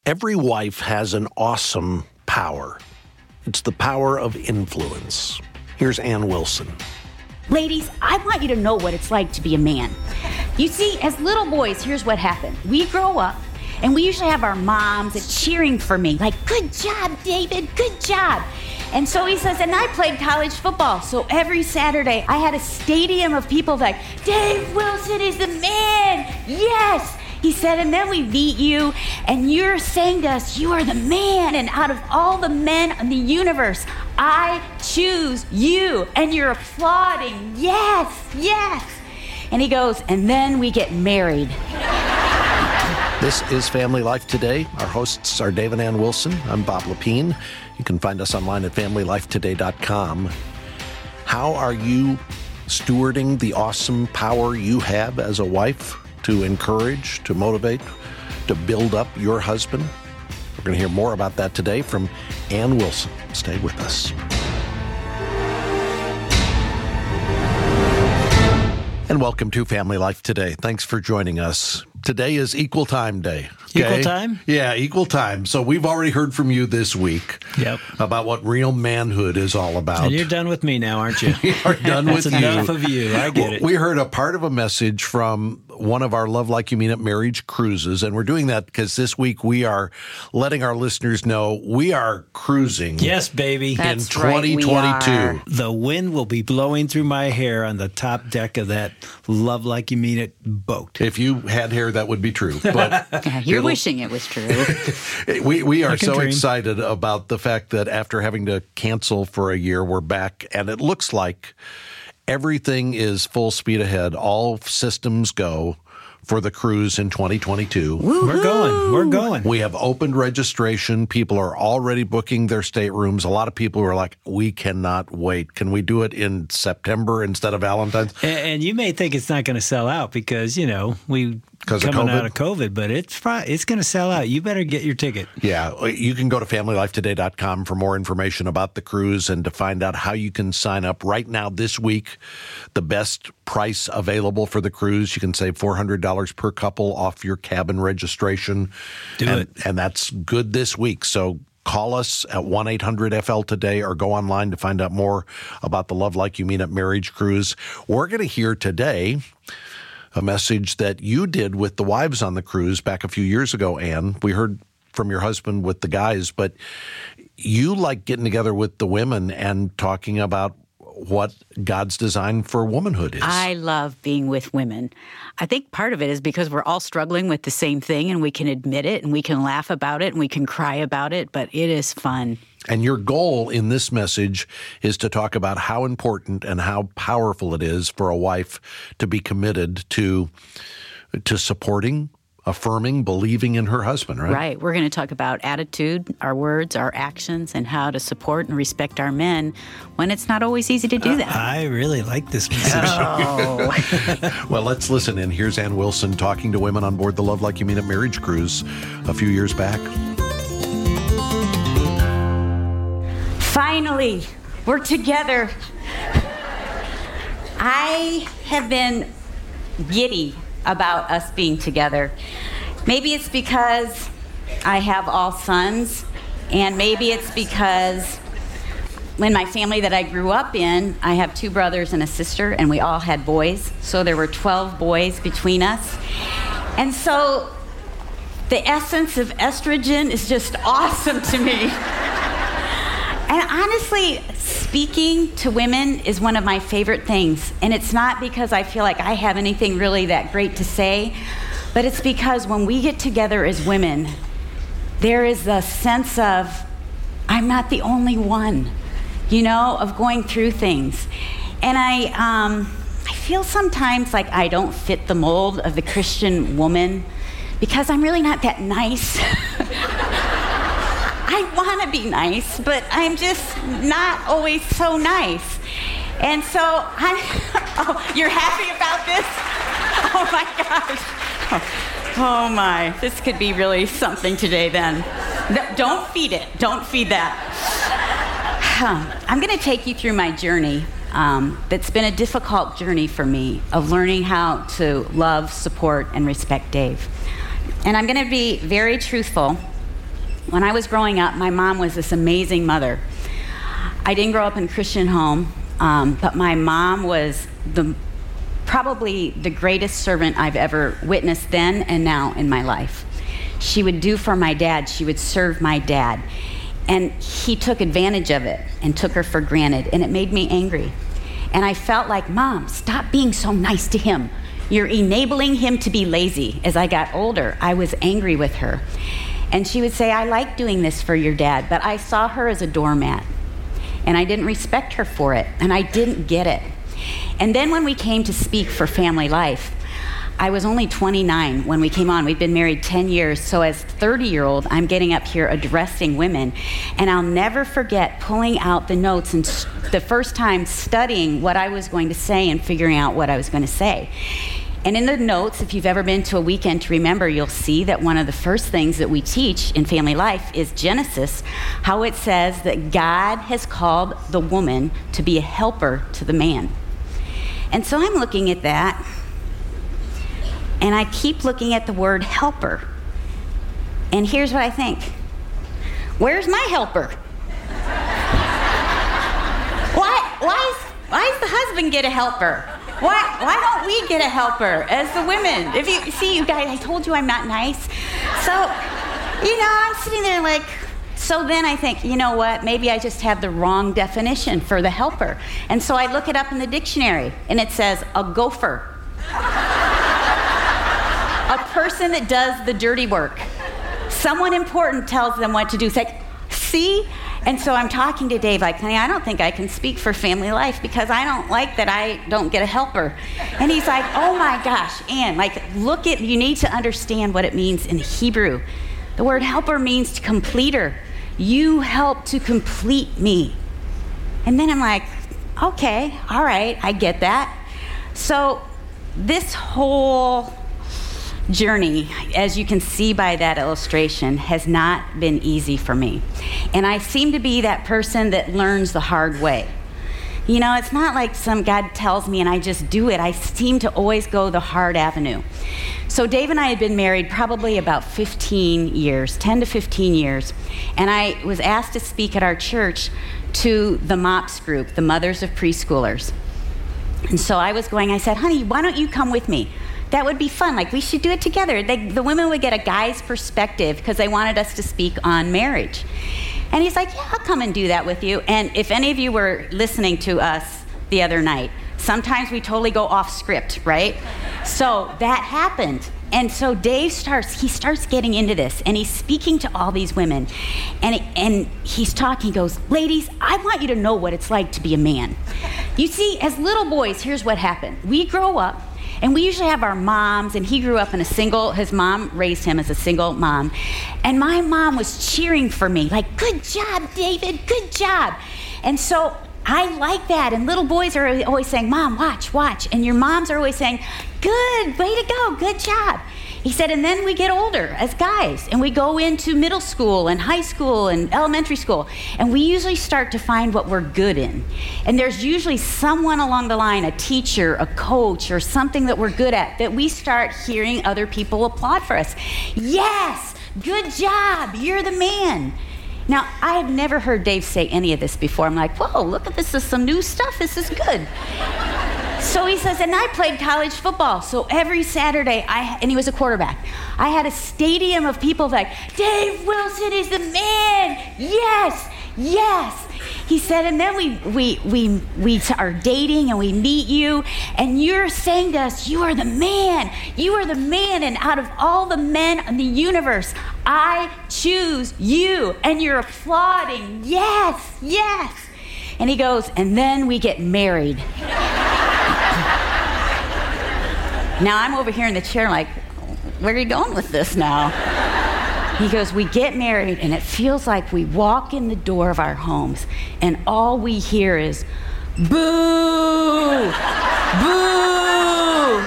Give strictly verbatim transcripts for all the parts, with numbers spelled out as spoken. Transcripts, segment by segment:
Every wife has an awesome power. It's the power of influence. Here's Ann Wilson. Ladies, I want you to know what it's like to be a man. You see, as little boys, here's what happened. We grow up, and we usually have our moms cheering for me, like, good job, David, good job. And so he says, and I played college football, so every Saturday I had a stadium of people like, Dave Wilson is the man, yes. He said, and then we beat you, and you're saying to us, you are the man, and out of all the men in the universe, I choose you, and you're applauding, yes, yes. And he goes, and then we get married. This is Family Life Today. Our hosts are Dave and Ann Wilson. I'm Bob Lepine. You can find us online at family life today dot com. How are you stewarding the awesome power you have as a wife to encourage, to motivate, to build up your husband? We're going to hear more about that today from Ann Wilson. Stay with us. And welcome to Family Life Today. Thanks for joining us. Today is Equal Time Day. Okay? Equal time? Yeah, equal time. So we've already heard from you this week Yep. about what real manhood is all about. And you're done with me now, aren't you? We are done with That's you. enough of you. I get it. We heard a part of a message from one of our Love Like You Mean It marriage cruises, and we're doing that because this week we are letting our listeners know we are cruising. Yes, baby. That's in twenty twenty-two. right, we are. The wind will be blowing through my hair on the top deck of that Love Like You Mean It boat. If you had hair, that would be true. But Yeah, you're it'll- wishing it was true. we we are I can so dream. excited about the fact that after having to cancel for a year, we're back, and it looks like everything is full speed ahead. All systems go for the cruise in twenty twenty-two. We're going. We're going. We have opened registration. People are already booking their staterooms. A lot of people are like, we cannot wait. Can we do it in September instead of Valentine's? And, and you may think it's not going to sell out because, you know, we 'Cause of coming COVID? out of COVID, but it's fine. It's going to sell out. You better get your ticket. Yeah, you can go to family life today dot com for more information about the cruise and to find out how you can sign up. Right now, this week, the best price available for the cruise, you can save four hundred dollars per couple off your cabin registration. Do and, it. And that's good this week. So call us at one eight hundred F L today or go online to find out more about the Love Like You Mean It marriage cruise. We're going to hear today a message that you did with the wives on the cruise back a few years ago, Ann. We heard from your husband with the guys, but you like getting together with the women and talking about what God's design for womanhood is. I love being with women. I think part of it is because we're all struggling with the same thing, and we can admit it, and we can laugh about it, and we can cry about it, but it is fun. And your goal in this message is to talk about how important and how powerful it is for a wife to be committed to to supporting, affirming, believing in her husband, right? Right. We're going to talk about attitude, our words, our actions, and how to support and respect our men when it's not always easy to do that. I really like this message. Oh. Well, let's listen in. Here's Ann Wilson talking to women on board the Love Like You Mean It marriage cruise a few years back. Finally, we're together. I have been giddy about us being together. Maybe it's because I have all sons, and maybe it's because in my family that I grew up in, I have two brothers and a sister, and we all had boys. So there were twelve boys between us. And so the essence of estrogen is just awesome to me. And honestly, speaking to women is one of my favorite things. And it's not because I feel like I have anything really that great to say, but it's because when we get together as women, there is a sense of, I'm not the only one, you know, of going through things. And I, um, I feel sometimes like I don't fit the mold of the Christian woman because I'm really not that nice. I want to be nice, but I'm just not always so nice. And so, I'm, oh, you're happy about this? Oh my gosh. Oh, oh my, this could be really something today then. No, don't feed it, don't feed that. I'm going to take you through my journey. Um, that's been a difficult journey for me of learning how to love, support, and respect Dave. And I'm going to be very truthful. When I was growing up, my mom was this amazing mother. I didn't grow up in a Christian home, um, but my mom was the probably the greatest servant I've ever witnessed then and now in my life. She would do for my dad. She would serve my dad. And he took advantage of it and took her for granted, and it made me angry. And I felt like, Mom, stop being so nice to him. You're enabling him to be lazy. As I got older, I was angry with her. And she would say, I like doing this for your dad, but I saw her as a doormat. And I didn't respect her for it, and I didn't get it. And then when we came to speak for Family Life, I was only twenty-nine when we came on. We'd been married ten years, so as thirty-year-old, I'm getting up here addressing women. And I'll never forget pulling out the notes and the first time studying what I was going to say and figuring out what I was going to say. And in the notes, if you've ever been to a weekend to remember, you'll see that one of the first things that we teach in Family Life is Genesis, how it says that God has called the woman to be a helper to the man. And so I'm looking at that, and I keep looking at the word helper. And here's what I think. Where's my helper? Why, why, is, why does the husband get a helper? Why, why don't we get a helper as the women? If you see, you guys, I told you I'm not nice. So, you know, I'm sitting there like, so then I think, you know what, maybe I just have the wrong definition for the helper. And so I look it up in the dictionary, and it says a gopher. A person that does the dirty work. Someone important tells them what to do. It's like, see? And so I'm talking to Dave like, honey, I don't think I can speak for Family Life because I don't like that I don't get a helper. And he's like, oh my gosh, Ann, like, look at, you need to understand what it means in Hebrew. The word helper means completer. You help to complete me. And then I'm like, okay, all right, I get that. So this whole journey, as you can see by that illustration, has not been easy for me. And I seem to be that person that learns the hard way. You know, it's not like some God tells me and I just do it. I seem to always go the hard avenue. So Dave and I had been married probably about fifteen years, ten to fifteen years. And I was asked to speak at our church to the MOPS group, the Mothers of Preschoolers. And so I was going, I said, honey, why don't you come with me? That would be fun. Like, we should do it together. They, the women would get a guy's perspective because they wanted us to speak on marriage. And he's like, yeah, I'll come and do that with you. And if any of you were listening to us the other night, sometimes we totally go off script, right? So that happened. And so Dave starts, he starts getting into this, and he's speaking to all these women. And, and he's talking, he goes, ladies, I want you to know what it's like to be a man. You see, as little boys, here's what happened. We grow up, and we usually have our moms, and he grew up in a single, his mom raised him as a single mom. And my mom was cheering for me, like, good job, David, good job. And so I like that. And little boys are always saying, Mom, watch, watch. And your moms are always saying, good, way to go, good job. He said, and then we get older as guys, and we go into middle school and high school and elementary school, and we usually start to find what we're good in. And there's usually someone along the line, a teacher, a coach, or something that we're good at, that we start hearing other people applaud for us. Yes, good job, you're the man. Now, I had never heard Dave say any of this before. I'm like, whoa, look at this, this is some new stuff, this is good. So he says, and I played college football. So every Saturday, I and he was a quarterback. I had a stadium of people like, Dave Wilson is the man. Yes, yes. He said, and then we we we we are dating and we meet you, and you're saying to us, you are the man. You are the man, and out of all the men in the universe, I choose you. And you're applauding. Yes, yes. And he goes, and then we get married. Now I'm over here in the chair like, where are you going with this now? He goes, we get married, and it feels like we walk in the door of our homes, and all we hear is, boo, boo.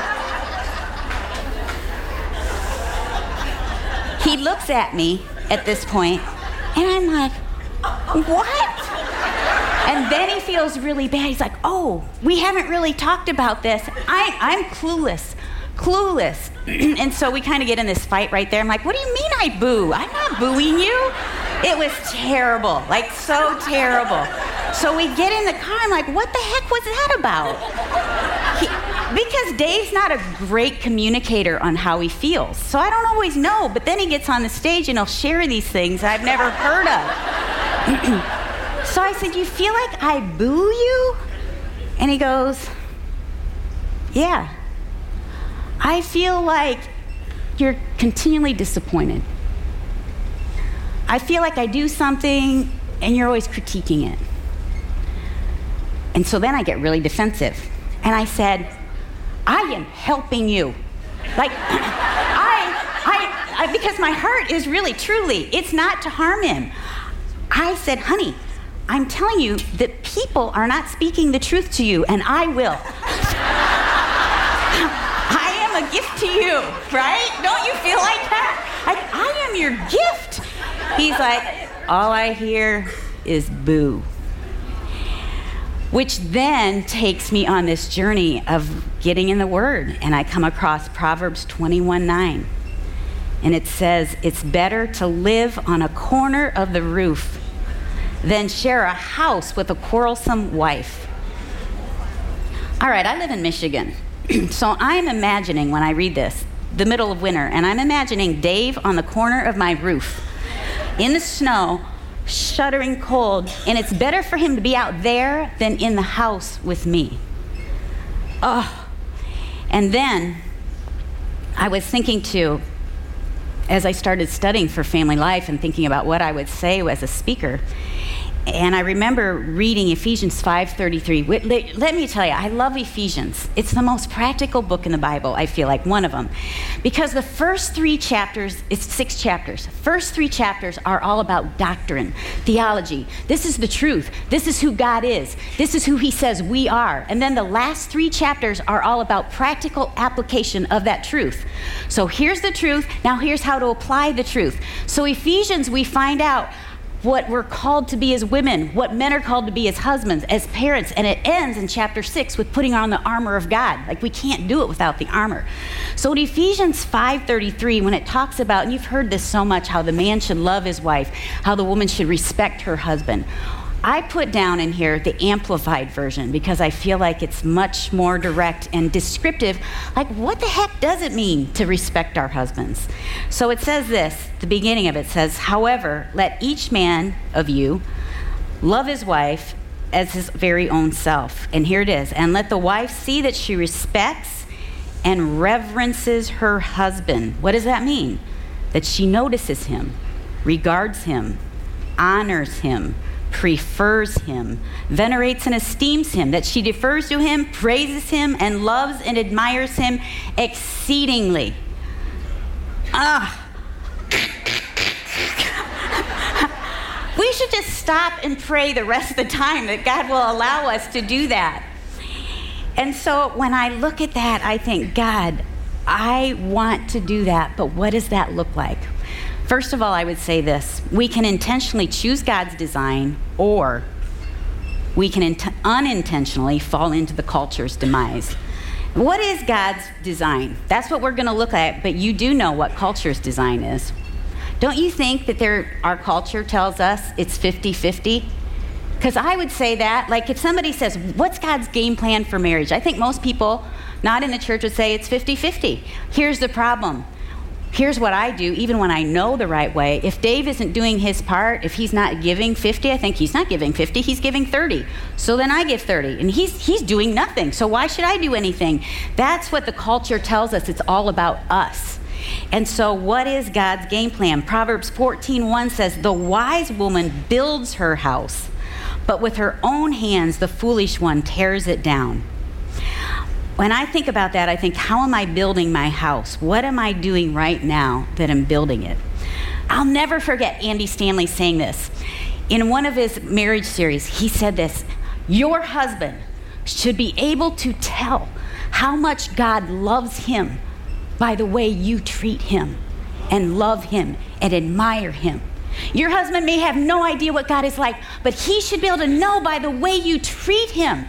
He looks at me at this point, and I'm like, what? And then he feels really bad. He's like, oh, we haven't really talked about this. I, I'm clueless. clueless. And so we kind of get in this fight right there. I'm like, what do you mean I boo? I'm not booing you. It was terrible, like so terrible. So we get in the car, I'm like, what the heck was that about? He, because Dave's not a great communicator on how he feels. So I don't always know, but then he gets on the stage and he'll share these things I've never heard of. So I said, you feel like I boo you? And he goes, yeah. I feel like you're continually disappointed. I feel like I do something and you're always critiquing it. And so then I get really defensive. And I said, I am helping you. Like, I, I, I, because my heart is really, truly, it's not to harm him. I said, honey, I'm telling you that people are not speaking the truth to you, and I will. I am a gift to you, right? Don't you feel like that? Like, I am your gift. He's like, all I hear is boo. Which then takes me on this journey of getting in the Word. And I come across Proverbs twenty-one nine. And it says, it's better to live on a corner of the roof than share a house with a quarrelsome wife. All right, I live in Michigan. So I'm imagining, when I read this, the middle of winter, and I'm imagining Dave on the corner of my roof in the snow, shuddering cold, and it's better for him to be out there than in the house with me. Oh, and then I was thinking too, as I started studying for family life and thinking about what I would say as a speaker, and I remember reading Ephesians five thirty-three. Let me tell you, I love Ephesians. It's the most practical book in the Bible, I feel like, one of them. Because the first three chapters, it's six chapters. First three chapters are all about doctrine, theology. This is the truth. This is who God is. This is who he says we are. And then the last three chapters are all about practical application of that truth. So here's the truth. Now here's how to apply the truth. So Ephesians, we find out what we're called to be as women, what men are called to be as husbands, as parents, and it ends in chapter six with putting on the armor of God. Like, we can't do it without the armor. So in Ephesians five thirty-three, when it talks about, and you've heard this so much, how the man should love his wife, how the woman should respect her husband, I put down in here the Amplified version because I feel like it's much more direct and descriptive. Like, what the heck does it mean to respect our husbands? So it says this, the beginning of it says, however, let each man of you love his wife as his very own self. And here it is. And let the wife see that she respects and reverences her husband. What does that mean? That she notices him, regards him, honors him, prefers him, venerates and esteems him, that she defers to him, praises him, and loves and admires him exceedingly. Ah. We should just stop and pray the rest of the time that God will allow us to do that. And so when I look at that, I think, God, I want to do that, but what does that look like? First of all, I would say this. We can intentionally choose God's design, or we can int- unintentionally fall into the culture's demise. What is God's design? That's what we're going to look at, but you do know what culture's design is. Don't you think that there, our culture tells us it's fifty-fifty? Because I would say that, like if somebody says, what's God's game plan for marriage? I think most people not in the church would say it's fifty-fifty. Here's the problem. Here's what I do, even when I know the right way. If Dave isn't doing his part, if he's not giving fifty, I think he's not giving fifty, he's giving thirty. So then I give thirty, and he's he's doing nothing. So why should I do anything? That's what the culture tells us. It's all about us. And so what is God's game plan? Proverbs fourteen one says, the wise woman builds her house, but with her own hands the foolish one tears it down. When I think about that, I think, how am I building my house? What am I doing right now that I'm building it? I'll never forget Andy Stanley saying this. In one of his marriage series, he said this, your husband should be able to tell how much God loves him by the way you treat him and love him and admire him. Your husband may have no idea what God is like, but he should be able to know by the way you treat him.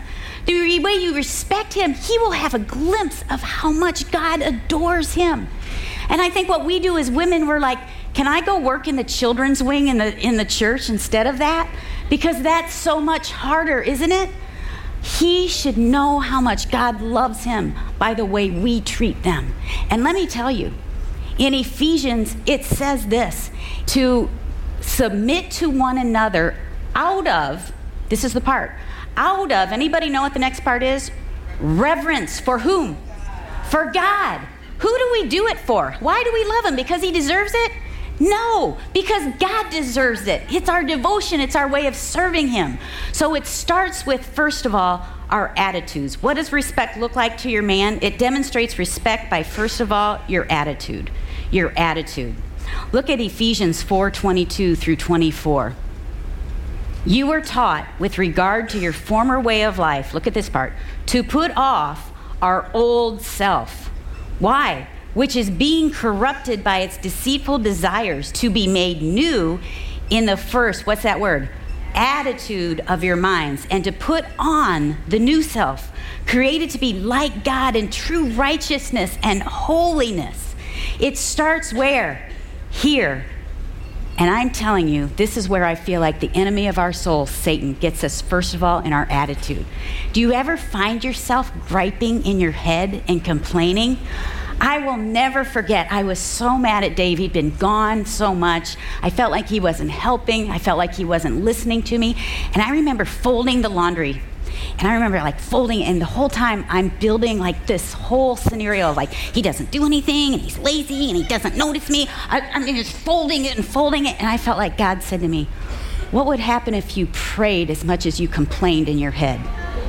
the way you respect him, he will have a glimpse of how much God adores him. And I think what we do as women, we're like, can I go work in the children's wing in the in the church instead of that? Because that's so much harder, isn't it? He should know how much God loves him by the way we treat them. And let me tell you, in Ephesians, it says this, to submit to one another out of, this is the part, out of, anybody know what the next part is? Reverence. For whom? For God. Who do we do it for? Why do we love him? Because he deserves it? No, because God deserves it. It's our devotion. It's our way of serving him. So it starts with, first of all, our attitudes. What does respect look like to your man? It demonstrates respect by, first of all, your attitude. Your attitude. Look at Ephesians four twenty-two through twenty-four. You were taught with regard to your former way of life, look at this part, to put off our old self. Why? Which is being corrupted by its deceitful desires, to be made new in the first, what's that word? Attitude of your minds, and to put on the new self, created to be like God in true righteousness and holiness. It starts where? Here. And I'm telling you, this is where I feel like the enemy of our soul, Satan, gets us first of all in our attitude. Do you ever find yourself griping in your head and complaining? I will never forget, I was so mad at Dave. He'd been gone so much. I felt like he wasn't helping. I felt like he wasn't listening to me. And I remember folding the laundry. And I remember like folding, and the whole time I'm building like this whole scenario of like, he doesn't do anything, and he's lazy, and he doesn't notice me. I, I'm just folding it and folding it. And I felt like God said to me, what would happen if you prayed as much as you complained in your head?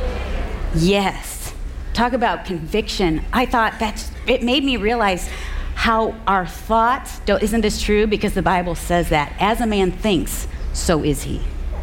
Yes. Talk about conviction. I thought that's, it made me realize how our thoughts, don't, isn't this true? Because the Bible says that as a man thinks, so is he.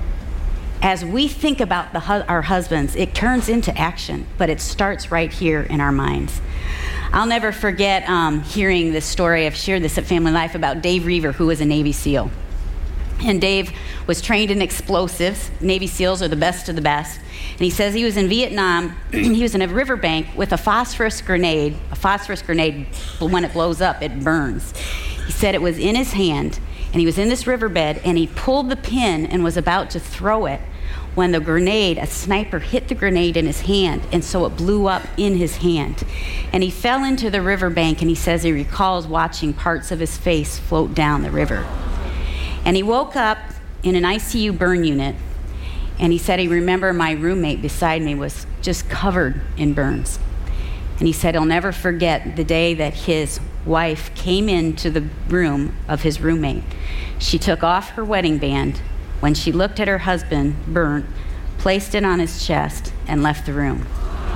As we think about the, our husbands, it turns into action, but it starts right here in our minds. I'll never forget um, hearing this story. I've shared this at Family Life about Dave Reaver, who was a Navy SEAL. And Dave was trained in explosives. Navy SEALs are the best of the best. And he says he was in Vietnam. He was in a riverbank with a phosphorus grenade. A phosphorus grenade, when it blows up, it burns. He said it was in his hand, and he was in this riverbed, and he pulled the pin and was about to throw it when the grenade, a sniper hit the grenade in his hand, and so it blew up in his hand. And he fell into the riverbank, and he says he recalls watching parts of his face float down the river. And he woke up in an I C U burn unit, and he said he remembered my roommate beside me was just covered in burns. And he said he'll never forget the day that his wife came into the room of his roommate. She took off her wedding band when she looked at her husband burnt, placed it on his chest, and left the room.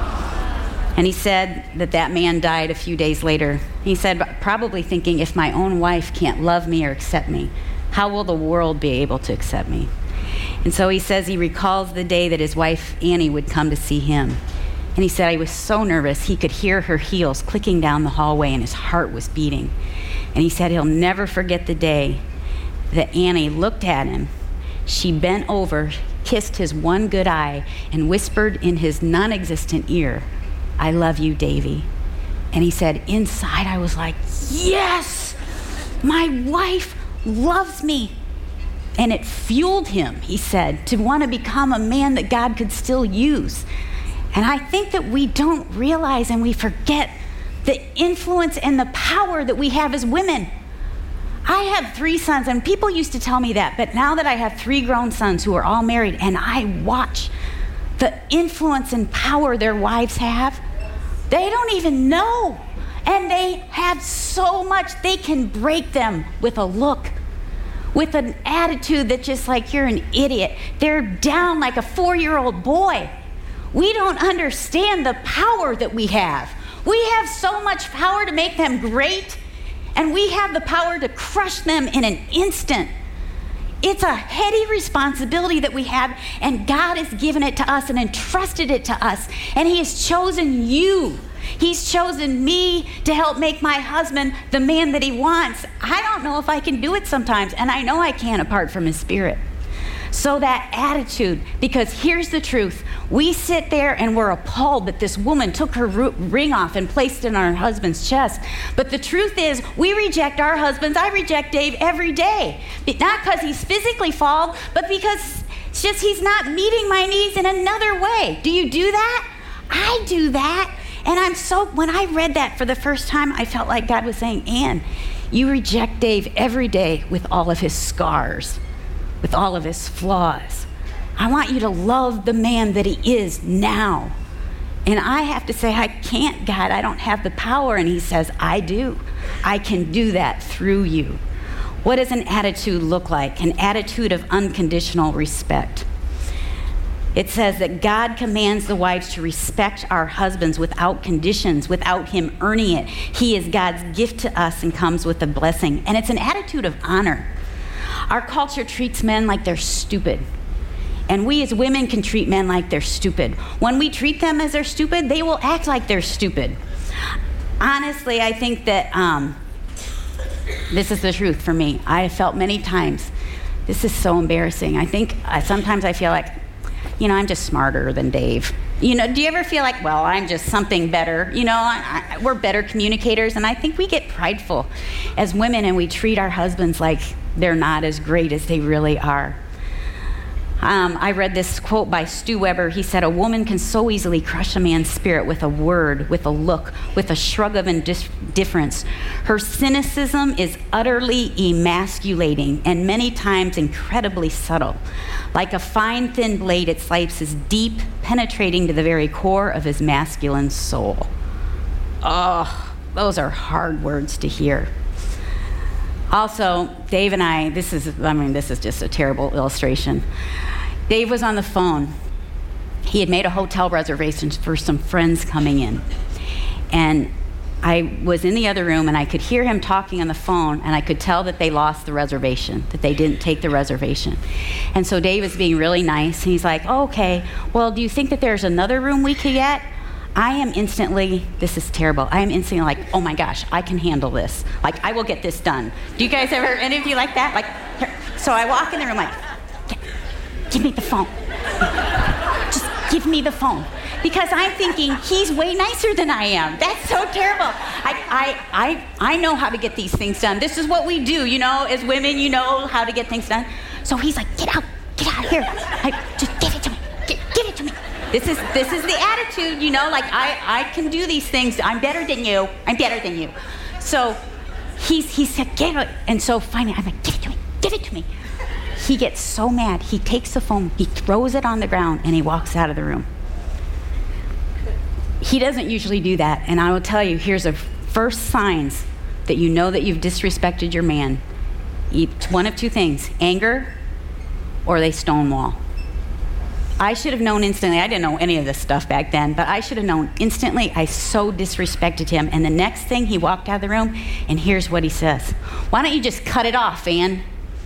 And he said that that man died a few days later. He said, probably thinking, if my own wife can't love me or accept me, how will the world be able to accept me? And so he says he recalls the day that his wife, Annie, would come to see him. And he said he was so nervous he could hear her heels clicking down the hallway, and his heart was beating. And he said he'll never forget the day that Annie looked at him. She bent over, kissed his one good eye, and whispered in his non-existent ear, I love you, Davy. And he said, inside I was like, yes, my wife loves me. And it fueled him, he said, to want to become a man that God could still use. And I think that we don't realize and we forget the influence and the power that we have as women. I have three sons, and people used to tell me that, but now that I have three grown sons who are all married, and I watch the influence and power their wives have, they don't even know. And they have so much, they can break them with a look, with an attitude that just like, you're an idiot. They're down like a four-year-old boy. We don't understand the power that we have. We have so much power to make them great, and we have the power to crush them in an instant. It's a heady responsibility that we have, and God has given it to us and entrusted it to us, and He has chosen you. He's chosen me to help make my husband the man that He wants. I don't know if I can do it sometimes, and I know I can't apart from His Spirit. So that attitude, because here's the truth. We sit there and we're appalled that this woman took her ring off and placed it on her husband's chest. But the truth is, we reject our husbands. I reject Dave every day. Not because he's physically flawed, but because it's just he's not meeting my needs in another way. Do you do that? I do that. And I'm so, when I read that for the first time, I felt like God was saying, Ann, you reject Dave every day with all of his scars, with all of his flaws. I want you to love the man that he is now. And I have to say, I can't, God, I don't have the power. And he says, I do. I can do that through you. What does an attitude look like? An attitude of unconditional respect. It says that God commands the wives to respect our husbands without conditions, without him earning it. He is God's gift to us and comes with a blessing. And it's an attitude of honor. Our culture treats men like they're stupid. And we as women can treat men like they're stupid. When we treat them as they're stupid, they will act like they're stupid. Honestly, I think that um, this is the truth for me. I have felt many times, this is so embarrassing. I think uh, sometimes I feel like, you know, I'm just smarter than Dave. You know, do you ever feel like, well, I'm just something better? You know, I, I, we're better communicators, and I think we get prideful as women, and we treat our husbands like they're not as great as they really are. Um, I read this quote by Stu Weber. He said, a woman can so easily crush a man's spirit with a word, with a look, with a shrug of indifference. Her cynicism is utterly emasculating and many times incredibly subtle. Like a fine, thin blade, it slices deep, penetrating to the very core of his masculine soul. Oh, those are hard words to hear. Also, Dave and I, this is, I mean, this is just a terrible illustration. Dave was on the phone. He had made a hotel reservation for some friends coming in. And I was in the other room, and I could hear him talking on the phone, and I could tell that they lost the reservation, that they didn't take the reservation. And so Dave was being really nice, and he's like, oh, okay, well, do you think that there's another room we could get? I am instantly, this is terrible, I am instantly like, oh my gosh, I can handle this. Like, I will get this done. Do you guys ever, any of you like that? Like, here. So I walk in the room like, give me the phone. Just give me the phone. Because I'm thinking, he's way nicer than I am. That's so terrible. I, I, I, I know how to get these things done. This is what we do, you know, as women, you know how to get things done. So he's like, get out, get out of here. I, just give it to me, give, give it to me. This is this is the attitude, you know, like I, I can do these things. I'm better than you. I'm better than you. So he's he said, get it. And so finally, I'm like, give it to me, give it to me. He gets so mad. He takes the phone, he throws it on the ground, and he walks out of the room. He doesn't usually do that. And I will tell you, here's the first signs that you know that you've disrespected your man. It's one of two things, anger or they stonewall. I should have known instantly. I didn't know any of this stuff back then, but I should have known instantly. I so disrespected him. And the next thing, he walked out of the room, and here's what he says. Why don't you just cut it off, Ann?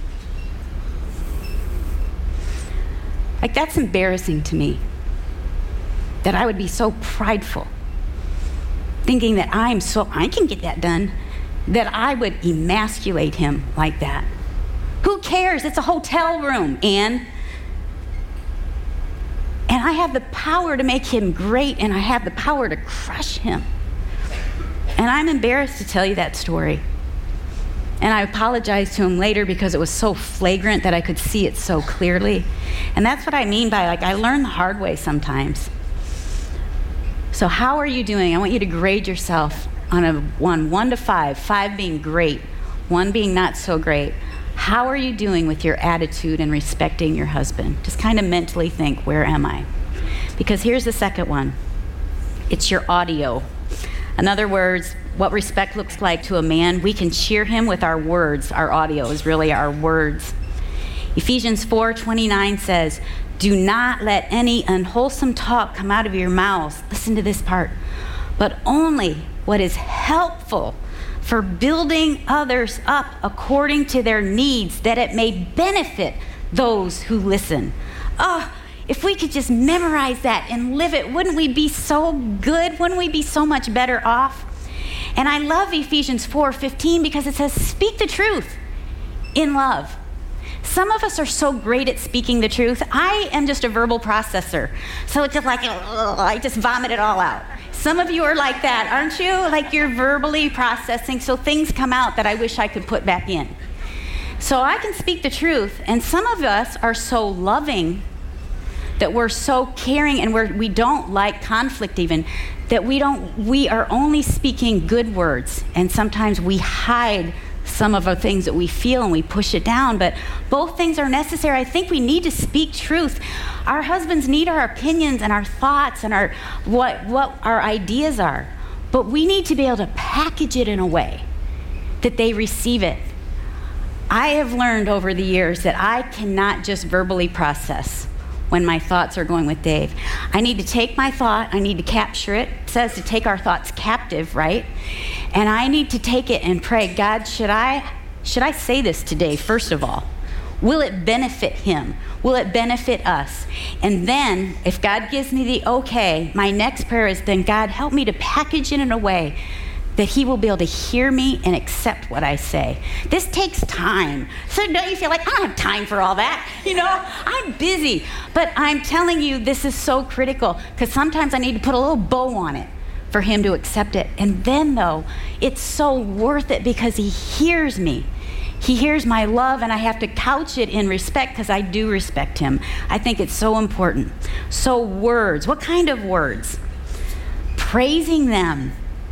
Like, that's embarrassing to me, that I would be so prideful, thinking that I'm so, I can get that done, that I would emasculate him like that. Who cares? It's a hotel room, Ann. And I have the power to make him great, and I have the power to crush him. And I'm embarrassed to tell you that story. And I apologized to him later because it was so flagrant that I could see it so clearly. And that's what I mean by, like, I learn the hard way sometimes. So how are you doing? I want you to grade yourself on a one, one to five, five being great, one being not so great. How are you doing with your attitude and respecting your husband? Just kind of mentally think, where am I? Because here's the second one. It's your audio. In other words, what respect looks like to a man, we can cheer him with our words. Our audio is really our words. Ephesians four twenty-nine says, do not let any unwholesome talk come out of your mouths. Listen to this part. But only what is helpful for building others up according to their needs, that it may benefit those who listen. Oh, if we could just memorize that and live it, wouldn't we be so good? Wouldn't we be so much better off? And I love Ephesians four fifteen because it says, speak the truth in love. Some of us are so great at speaking the truth. I am just a verbal processor. So it's just like, ugh, I just vomit it all out. Some of you are like that, aren't you? Like you're verbally processing, so things come out that I wish I could put back in. So I can speak the truth, and some of us are so loving that we're so caring, and we're, we don't like conflict even, that we don't, we are only speaking good words, and sometimes we hide some of the things that we feel and we push it down, but both things are necessary. I think we need to speak truth. Our husbands need our opinions and our thoughts and our what what our ideas are, but we need to be able to package it in a way that they receive it. I have learned over the years that I cannot just verbally process when my thoughts are going with Dave. I need to take my thought, I need to capture it. It says to take our thoughts captive, right? And I need to take it and pray, God, should I should I say this to Dave, first of all? Will it benefit him? Will it benefit us? And then, if God gives me the okay, my next prayer is then, God, help me to package it in a way that he will be able to hear me and accept what I say. This takes time. So don't you feel like, I don't have time for all that? You know, I'm busy. But I'm telling you, this is so critical, because sometimes I need to put a little bow on it for him to accept it. And then though, it's so worth it because he hears me. He hears my love, and I have to couch it in respect because I do respect him. I think it's so important. So words, what kind of words? Praising them.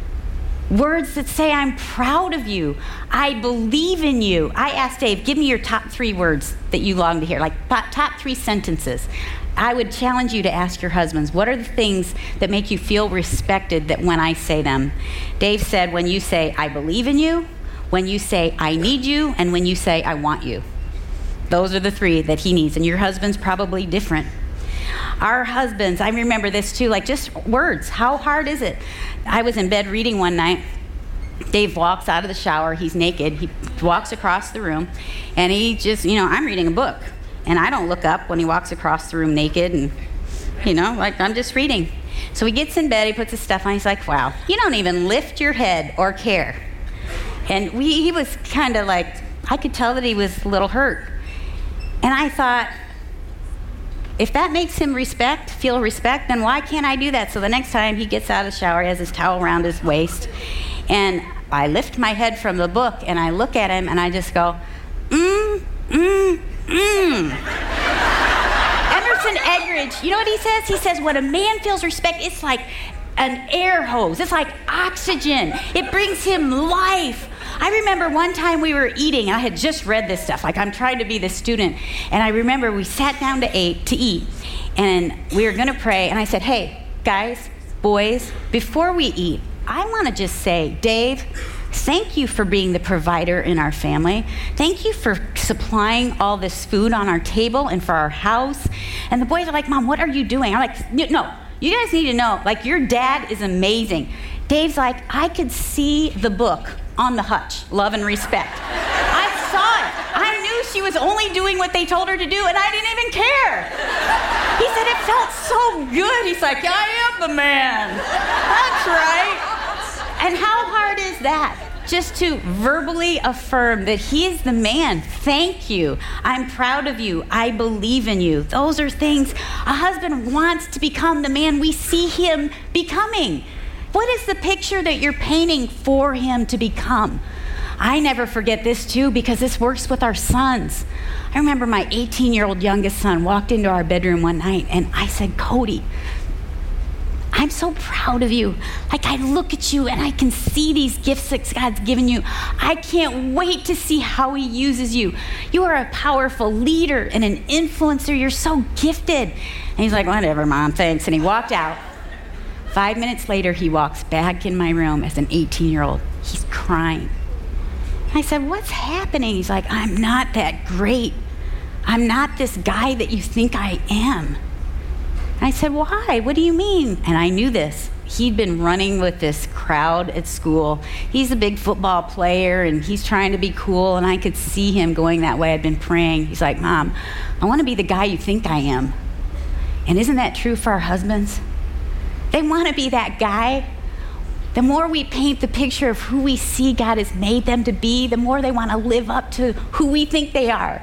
Words that say, I'm proud of you. I believe in you. I asked Dave, give me your top three words that you long to hear, like top three sentences. I would challenge you to ask your husbands, what are the things that make you feel respected that when I say them? Dave said, when you say, I believe in you, when you say, I need you, and when you say, I want you. Those are the three that he needs, and your husband's probably different. Our husbands, I remember this too, like just words. How hard is it? I was in bed reading one night. Dave walks out of the shower. He's naked. He walks across the room, and he just, you know, I'm reading a book, and I don't look up when he walks across the room naked, and, you know, like I'm just reading. So he gets in bed, he puts his stuff on, he's like, wow, you don't even lift your head or care. And we, he was kind of like, I could tell that he was a little hurt. And I thought, if that makes him respect, feel respect, then why can't I do that? So the next time he gets out of the shower, he has his towel around his waist, and I lift my head from the book, and I look at him, and I just go, mm, mm, mm. Emerson Eggridge, you know what he says? He says, when a man feels respect, it's like an air hose. It's like oxygen. It brings him life. I remember one time we were eating, and I had just read this stuff, like I'm trying to be the student, and I remember we sat down to eat, to eat, and we were gonna pray, and I said, hey, guys, boys, before we eat, I wanna just say, Dave, thank you for being the provider in our family. Thank you for supplying all this food on our table and for our house. And the boys are like, Mom, what are you doing? I'm like, no, you guys need to know, like your dad is amazing. Dave's like, I could see the book on the hutch, Love and Respect. I saw it. I knew she was only doing what they told her to do, and I didn't even care. He said it felt so good. He's like, I am the man. That's right. And how hard is that? Just to verbally affirm that he is the man. Thank you. I'm proud of you. I believe in you. Those are things a husband wants to become the man we see him becoming. What is the picture that you're painting for him to become? I never forget this too, because this works with our sons. I remember my eighteen-year-old youngest son walked into our bedroom one night, and I said, Cody, I'm so proud of you. Like, I look at you and I can see these gifts that God's given you. I can't wait to see how he uses you. You are a powerful leader and an influencer. You're so gifted. And he's like, whatever, Mom, thanks. And he walked out. Five minutes later, he walks back in my room as an eighteen-year-old. He's crying. I said, what's happening? He's like, I'm not that great. I'm not this guy that you think I am. I said, why? What do you mean? And I knew this. He'd been running with this crowd at school. He's a big football player, and he's trying to be cool, and I could see him going that way. I'd been praying. He's like, Mom, I want to be the guy you think I am. And isn't that true for our husbands? They want to be that guy. The more we paint the picture of who we see God has made them to be, the more they want to live up to who we think they are.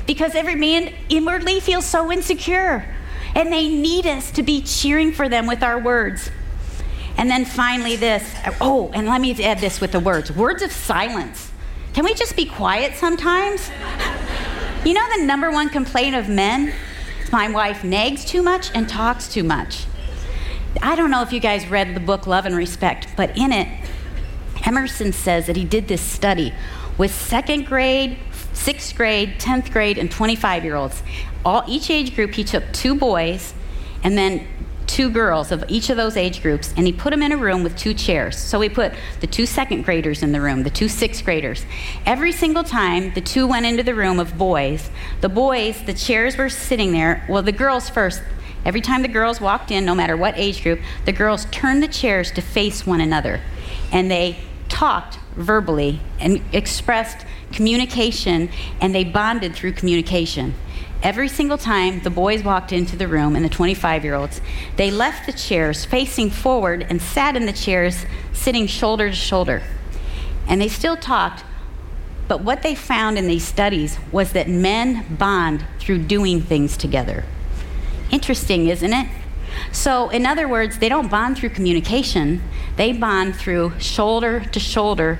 because every man inwardly feels so insecure, and they need us to be cheering for them with our words. And then finally this, oh, and let me add this with the words, words of silence. Can we just be quiet sometimes? You know the number one complaint of men? My wife nags too much and talks too much. I don't know if you guys read the book Love and Respect, but in it, Emerson says that he did this study with second grade, sixth grade, tenth grade, and twenty-five-year-olds. All, each age group, he took two boys and then two girls of each of those age groups, and he put them in a room with two chairs. So he put the two second graders in the room, the two sixth graders. Every single time the two went into the room of boys, the boys, the chairs were sitting there, well, the girls first. Every time the girls walked in, no matter what age group, the girls turned the chairs to face one another, and they talked verbally and expressed communication, and they bonded through communication. Every single time the boys walked into the room, and the twenty-five-year-olds, they left the chairs facing forward and sat in the chairs sitting shoulder to shoulder. And they still talked, but what they found in these studies was that men bond through doing things together. Interesting, isn't it? So, in other words, they don't bond through communication, they bond through shoulder to shoulder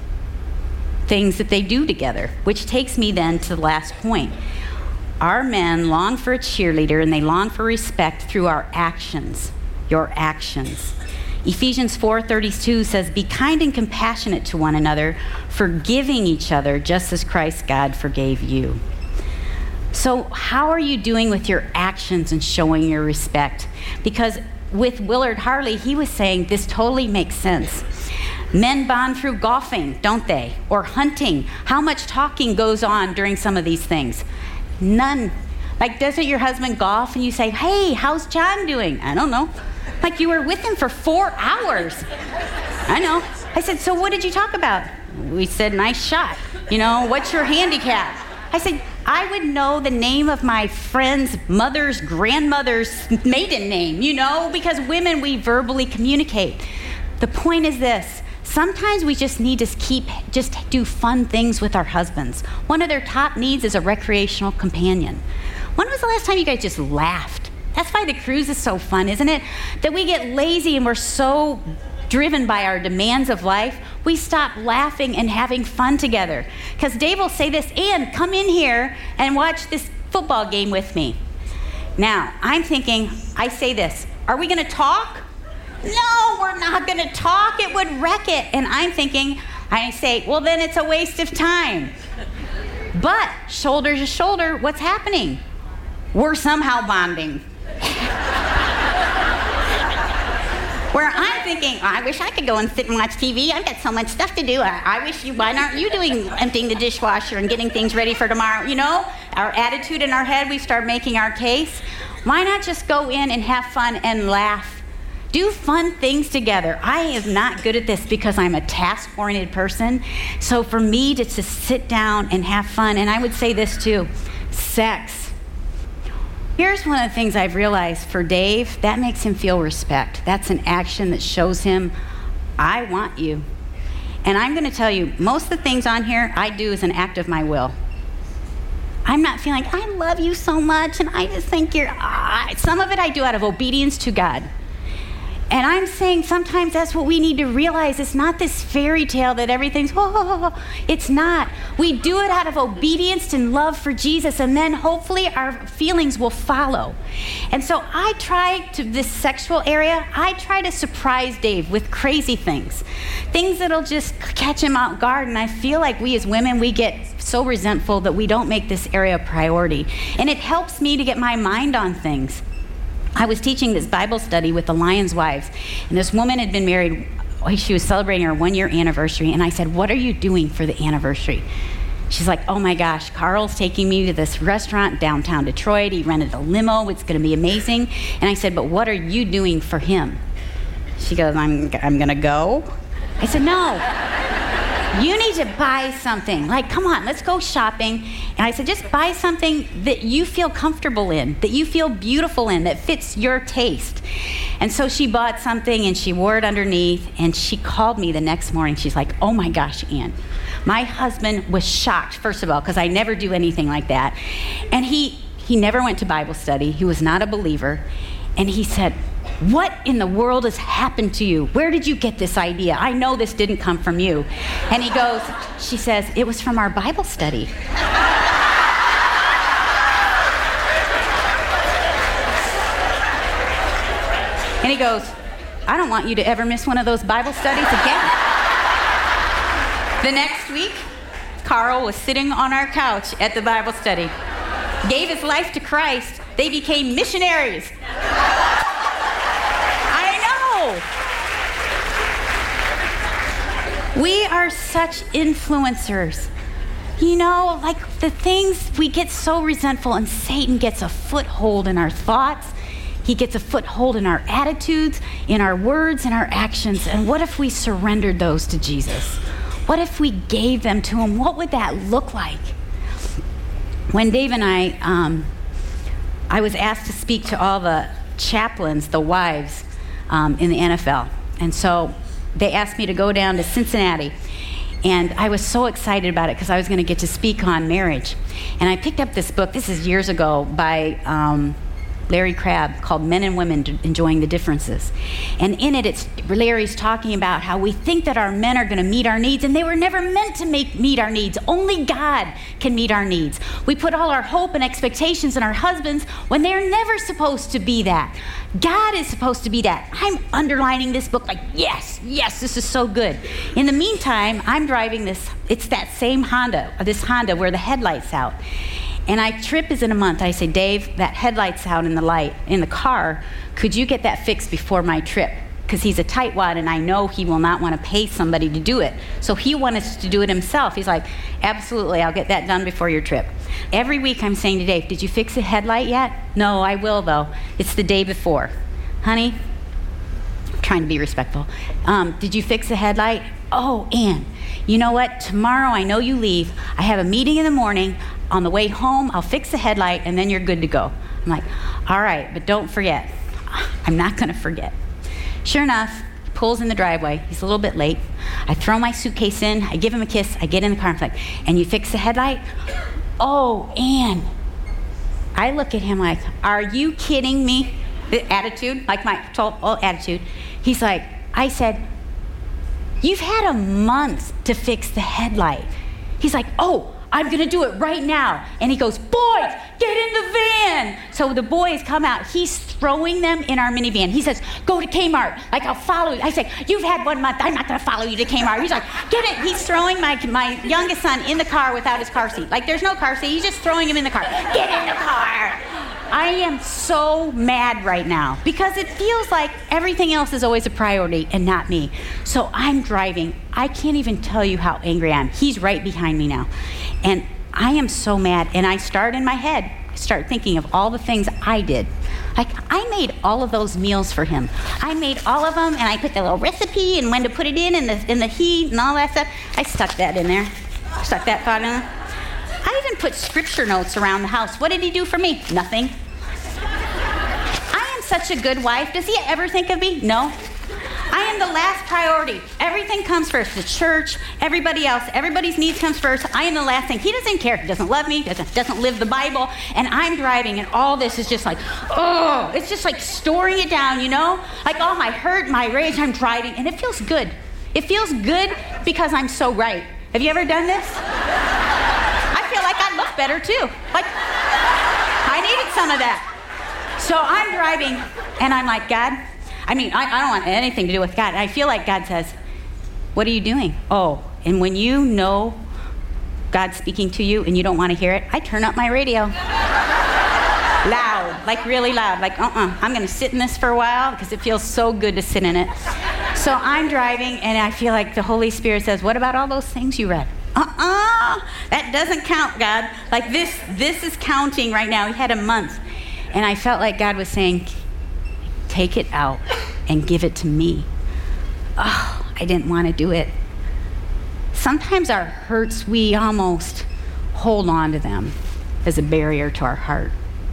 things that they do together, which takes me then to the last point. Our men long for a cheerleader, and they long for respect through our actions, your actions. Ephesians four thirty-two says, be kind and compassionate to one another, forgiving each other just as Christ God forgave you. So how are you doing with your actions and showing your respect? Because with Willard Harley, he was saying this totally makes sense. Men bond through golfing, don't they? Or hunting. How much talking goes on during some of these things? None. Like, doesn't your husband golf and you say, hey, how's John doing? I don't know. Like, you were with him for four hours. I know. I said, so what did you talk about? We said, nice shot. You know, what's your handicap? I said, I would know the name of my friend's mother's grandmother's maiden name, you know, because women, we verbally communicate. The point is this. Sometimes we just need to keep, just do fun things with our husbands. One of their top needs is a recreational companion. When was the last time you guys just laughed? That's why the cruise is so fun, isn't it? That we get lazy and we're so driven by our demands of life, we stop laughing and having fun together. Because Dave will say this, Ann, come in here and watch this football game with me. Now, I'm thinking, I say this, are we going to talk? No, we're not going to talk. It would wreck it. And I'm thinking, I say, well, then it's a waste of time. But shoulder to shoulder, what's happening? We're somehow bonding. Where I'm thinking, I wish I could go and sit and watch T V. I've got so much stuff to do. I, I wish you, why aren't you doing emptying the dishwasher and getting things ready for tomorrow? You know, our attitude in our head, we start making our case. Why not just go in and have fun and laugh? Do fun things together. I am not good at this because I'm a task-oriented person. So for me to just sit down and have fun, and I would say this too, sex. Here's one of the things I've realized for Dave, that makes him feel respect. That's an action that shows him, I want you. And I'm going to tell you, most of the things on here I do as an act of my will. I'm not feeling, I love you so much, and I just think you're, ah. Some of it I do out of obedience to God. And I'm saying sometimes that's what we need to realize. It's not this fairy tale that everything's, oh, it's not. We do it out of obedience and love for Jesus, and then hopefully our feelings will follow. And so I try to, this sexual area, I try to surprise Dave with crazy things. Things that'll just catch him out guard, and I feel like we as women, we get so resentful that we don't make this area a priority. And it helps me to get my mind on things. I was teaching this Bible study with the Lions Wives, and this woman had been married, she was celebrating her one-year anniversary, and I said, what are you doing for the anniversary? She's like, oh my gosh, Carl's taking me to this restaurant downtown Detroit, he rented a limo, it's gonna be amazing. And I said, but what are you doing for him? She goes, I'm, I'm gonna go. I said, no. You need to buy something. Like, come on, let's go shopping. And I said, just buy something that you feel comfortable in, that you feel beautiful in, that fits your taste. And so she bought something and she wore it underneath, and she called me the next morning. She's like, oh my gosh, Ann. My husband was shocked, first of all, because I never do anything like that. And he, he never went to Bible study. He was not a believer. And he said, what in the world has happened to you? Where did you get this idea? I know this didn't come from you. And he goes, she says, it was from our Bible study. And he goes, I don't want you to ever miss one of those Bible studies again. The next week, Carl was sitting on our couch at the Bible study, gave his life to Christ. They became missionaries. We are such influencers. You know, like the things, we get so resentful, and Satan gets a foothold in our thoughts. He gets a foothold in our attitudes, in our words, in our actions. And what if we surrendered those to Jesus? What if we gave them to him? What would that look like? When Dave and I, um, I was asked to speak to all the chaplains, the wives, um, in the N F L. And so they asked me to go down to Cincinnati, and I was so excited about it because I was going to get to speak on marriage. And I picked up this book, this is years ago, by um, Larry Crabb, called Men and Women Enjoying the Differences. And in it, it's Larry's talking about how we think that our men are going to meet our needs, and they were never meant to make meet our needs. Only God can meet our needs. We put all our hope and expectations in our husbands when they're never supposed to be that. God is supposed to be that. I'm underlining this book like, yes, yes, this is so good. In the meantime, I'm driving this, it's that same Honda, this Honda where the headlight's out. And I trip is in a month. I say, Dave, that headlight's out in the light, in the car. Could you get that fixed before my trip? Because he's a tightwad, and I know he will not want to pay somebody to do it. So he wanted to do it himself. He's like, absolutely, I'll get that done before your trip. Every week I'm saying to Dave, did you fix the headlight yet? No, I will, though. It's the day before. Honey, I'm trying to be respectful. Um, did you fix the headlight? Oh, Ann, you know what? Tomorrow I know you leave. I have a meeting in the morning. On the way home, I'll fix the headlight, and then you're good to go. I'm like, all right, but don't forget. I'm not going to forget. Sure enough, he pulls in the driveway. He's a little bit late. I throw my suitcase in. I give him a kiss. I get in the car. I'm like, and you fix the headlight? Oh, Ann. I look at him like, are you kidding me? The attitude, like my total attitude. He's like, I said, you've had a month to fix the headlight. He's like, oh, I'm going to do it right now. And he goes, boys, get in the van. So the boys come out. He's throwing them in our minivan. He says, go to Kmart. Like, I'll follow you. I say, you've had one month. I'm not going to follow you to Kmart. He's like, get it. He's throwing my, my youngest son in the car without his car seat. Like, there's no car seat. He's just throwing him in the car. Get in the car. I am so mad right now because it feels like everything else is always a priority and not me. So I'm driving. I can't even tell you how angry I am. He's right behind me now. And I am so mad. And I start in my head, I start thinking of all the things I did. Like, I made all of those meals for him. I made all of them, and I put the little recipe and when to put it in and the, in the heat and all that stuff. I stuck that in there. Stuck that thought in there. I even put scripture notes around the house. What did he do for me? Nothing. I am such a good wife. Does he ever think of me? No. I am the last priority. Everything comes first. The church, everybody else, everybody's needs comes first. I am the last thing. He doesn't care. He doesn't love me, doesn't, doesn't live the Bible. And I'm driving, and all this is just like, oh, it's just like storing it down, you know? Like all my hurt, my rage, I'm driving, and it feels good. It feels good because I'm so right. Have you ever done this? I feel like I look better too. Like, I needed some of that. So I'm driving, and I'm like, God, I mean, I, I don't want anything to do with God. I feel like God says, what are you doing? Oh, and when you know God's speaking to you and you don't want to hear it, I turn up my radio. Loud, like really loud. Like, uh-uh, I'm going to sit in this for a while because it feels so good to sit in it. So I'm driving, and I feel like the Holy Spirit says, what about all those things you read? Uh-uh, that doesn't count, God. Like this, this is counting right now. He had a month. And I felt like God was saying, take it out and give it to me. Oh, I didn't want to do it. sometimes our hurts, we almost hold on to them as a barrier to our heart.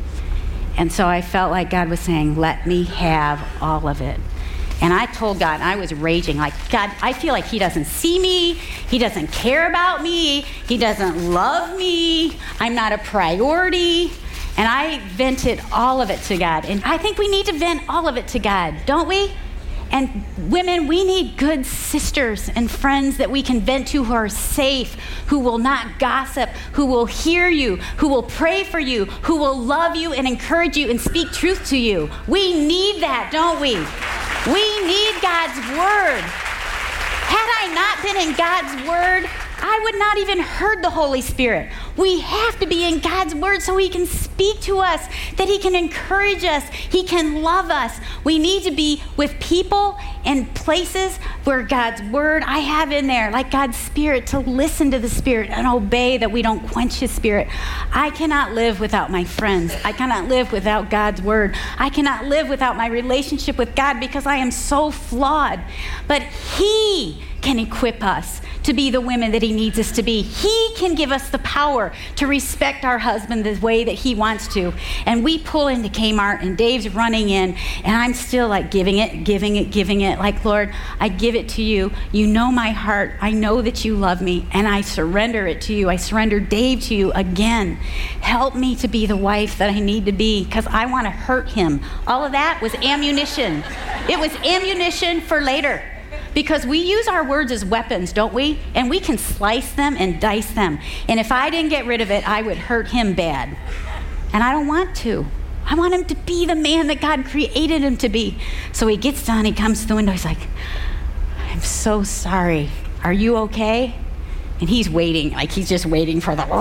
And so I felt like God was saying, let me have all of it. And I told God, I was raging, like, God, I feel like he doesn't see me. He doesn't care about me. He doesn't love me. I'm not a priority. And I vented all of it to God. And I think we need to vent all of it to God, don't we? And women, we need good sisters and friends that we can vent to who are safe, who will not gossip, who will hear you, who will pray for you, who will love you and encourage you and speak truth to you. We need that, don't we? We need God's word. Had I not been in God's word, I would not even heard the Holy Spirit. We have to be in God's word so he can speak to us, that he can encourage us, he can love us. We need to be with people and places where God's word, I have in there, like God's Spirit, to listen to the Spirit and obey, that we don't quench his Spirit. I cannot live without my friends. I cannot live without God's word. I cannot live without my relationship with God because I am so flawed. But he can equip us to be the women that he needs us to be. He can give us the power to respect our husband the way that he wants to. And we pull into Kmart and Dave's running in, and I'm still like giving it, giving it, giving it. Like, Lord, I give it to you. You know my heart. I know that you love me, and I surrender it to you. I surrender Dave to you again. Help me to be the wife that I need to be, because I want to hurt him. All of that was ammunition. It was ammunition for later. Because we use our words as weapons, don't we? And we can slice them and dice them. And if I didn't get rid of it, I would hurt him bad. And I don't want to. I want him to be the man that God created him to be. So he gets done, he comes to the window, he's like, I'm so sorry. Are you okay? And he's waiting, like he's just waiting for the,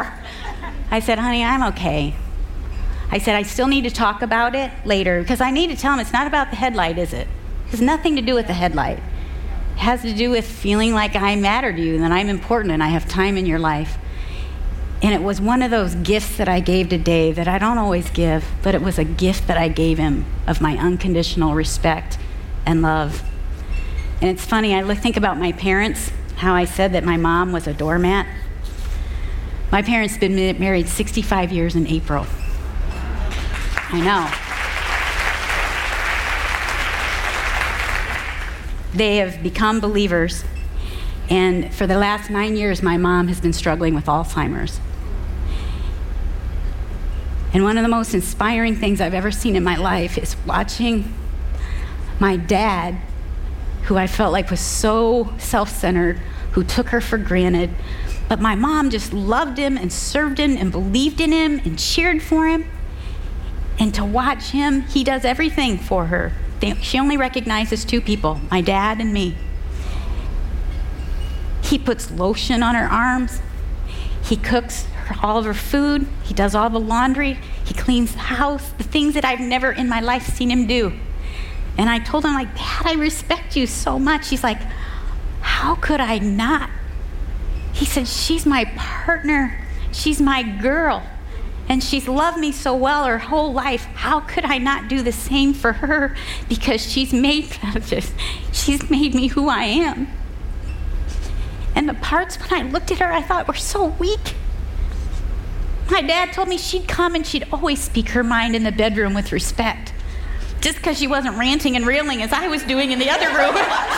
I said, honey, I'm okay. I said, I still need to talk about it later, because I need to tell him it's not about the headlight, is it? It has nothing to do with the headlight. It has to do with feeling like I matter to you and that I'm important and I have time in your life. And it was one of those gifts that I gave to Dave that I don't always give, but it was a gift that I gave him of my unconditional respect and love. And it's funny, I think about my parents, how I said that my mom was a doormat. My parents have been married sixty-five years in April. I know. They have become believers, and for the last nine years, my mom has been struggling with Alzheimer's. And one of the most inspiring things I've ever seen in my life is watching my dad, who I felt like was so self-centered, who took her for granted, but my mom just loved him and served him and believed in him and cheered for him. And to watch him, he does everything for her. They, she only recognizes two people, my dad and me. He puts lotion on her arms. He cooks her, all of her food. He does all the laundry. He cleans the house, the things that I've never in my life seen him do. And I told him, like, Dad, I respect you so much. He's like, how could I not? He said, she's my partner. She's my girl. And she's loved me so well her whole life. How could I not do the same for her? Because she's made just, she's made me who I am. And the parts when I looked at her, I thought were so weak. My dad told me she'd come and she'd always speak her mind in the bedroom with respect, just because she wasn't ranting and reeling as I was doing in the other room.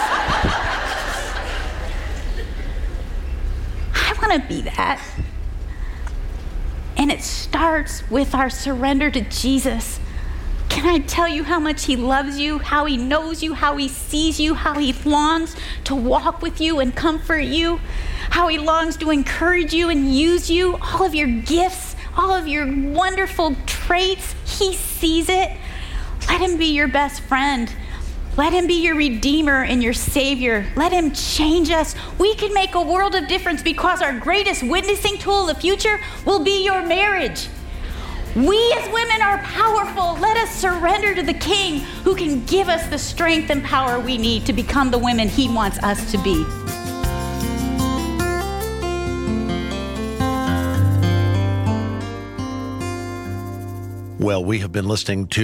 I want to be that. And it starts with our surrender to Jesus. Can I tell you how much he loves you, how he knows you, how he sees you, how he longs to walk with you and comfort you, how he longs to encourage you and use you, all of your gifts, all of your wonderful traits. He sees it. Let him be your best friend. Let him be your Redeemer and your Savior. Let him change us. We can make a world of difference because our greatest witnessing tool of the future will be your marriage. We as women are powerful. Let us surrender to the King who can give us the strength and power we need to become the women he wants us to be. Well, we have been listening to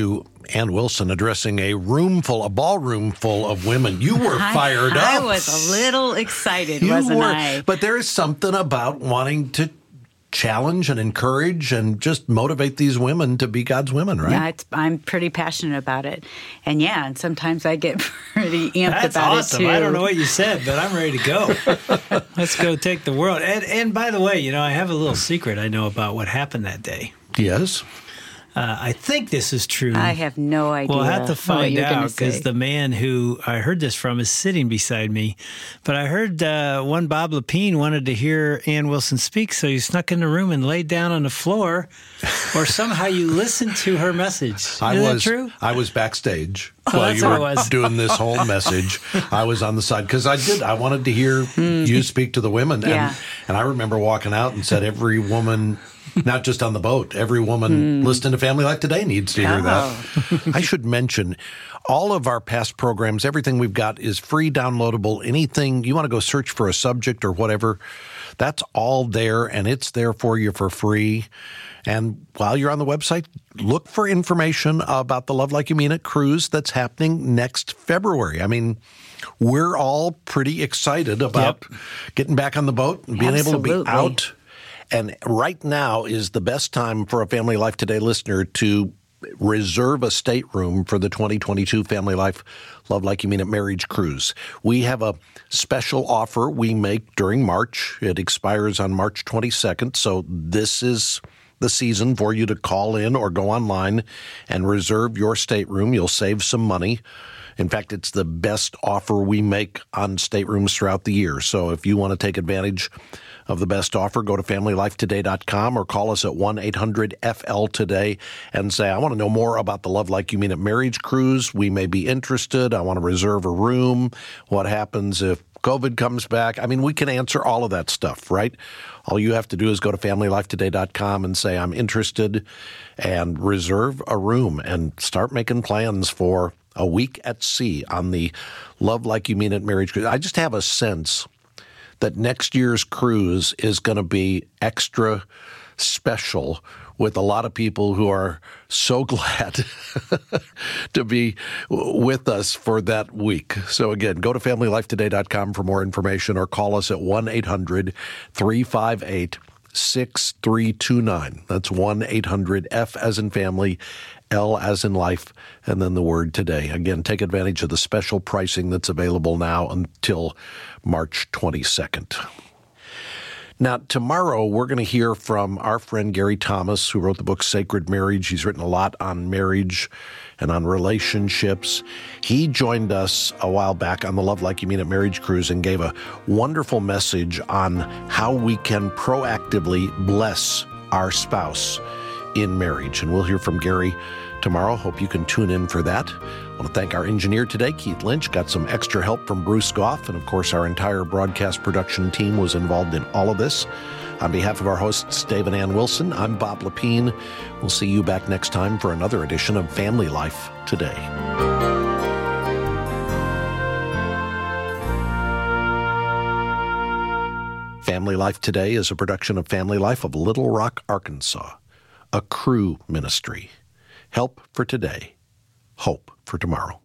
Ann Wilson addressing a room full, a ballroom full of women. You were fired I, up. I was a little excited, you wasn't were, I? But there is something about wanting to challenge and encourage and just motivate these women to be God's women, right? Yeah, it's, I'm pretty passionate about it. And yeah, and sometimes I get pretty amped That's about awesome. it too. I don't know what you said, but I'm ready to go. Let's go take the world. And, and by the way, you know, I have a little secret I know about what happened that day. Yes. Uh, I think this is true. I have no idea. We'll have to what find you're gonna out because say. the man who I heard this from is sitting beside me. But I heard uh, one Bob Lepine wanted to hear Ann Wilson speak, so he snuck in the room and laid down on the floor. Or somehow you listened to her message. Is I that was, true? I was backstage Oh, while that's you what were it was. doing this whole message. I was on the side because I did. I wanted to hear you speak to the women. Yeah. And, and I remember walking out and said, every woman, not just on the boat, every woman listening to Family Life Today needs to hear that. I should mention, all of our past programs, everything we've got is free, downloadable. Anything you want to go search for a subject or whatever, that's all there, and it's there for you for free. And while you're on the website, look for information about the Love Like You Mean It cruise that's happening next February. I mean, we're all pretty excited about Yep. getting back on the boat and being able to be Absolutely. out. And right now is the best time for a Family Life Today listener to reserve a stateroom for the twenty twenty-two Family Life Love Like You Mean It Marriage Cruise. We have a special offer we make during March. It expires on March twenty-second, so this is the season for you to call in or go online and reserve your stateroom. You'll save some money. In fact, it's the best offer we make on staterooms throughout the year. So if you want to take advantage of the best offer, go to family life today dot com or call us at one eight hundred F L today and say, I want to know more about the Love Like You Mean It Marriage Cruise. We may be interested. I want to reserve a room. What happens if COVID comes back? I mean, we can answer all of that stuff, right? All you have to do is go to family life today dot com and say, I'm interested, and reserve a room and start making plans for a week at sea on the Love Like You Mean It Marriage Cruise. I just have a sense that next year's cruise is going to be extra special with a lot of people who are so glad to be with us for that week. So again, go to family life today dot com for more information or call us at one eight hundred three five eight six three two nine. That's one eight hundred F as in family, L as in life, and then the word today. Again, take advantage of the special pricing that's available now until March twenty-second. Now, tomorrow we're going to hear from our friend Gary Thomas, who wrote the book Sacred Marriage. He's written a lot on marriage and on relationships. He joined us a while back on the Love Like You Mean It Marriage Cruise and gave a wonderful message on how we can proactively bless our spouse in marriage. And we'll hear from Gary tomorrow. Hope you can tune in for that. I want to thank our engineer today, Keith Lynch. Got some extra help from Bruce Goff. And of course, our entire broadcast production team was involved in all of this. On behalf of our hosts, Dave and Ann Wilson, I'm Bob Lepine. We'll see you back next time for another edition of Family Life Today. Family Life Today is a production of Family Life of Little Rock, Arkansas, a Cru ministry. Help for today, hope for tomorrow.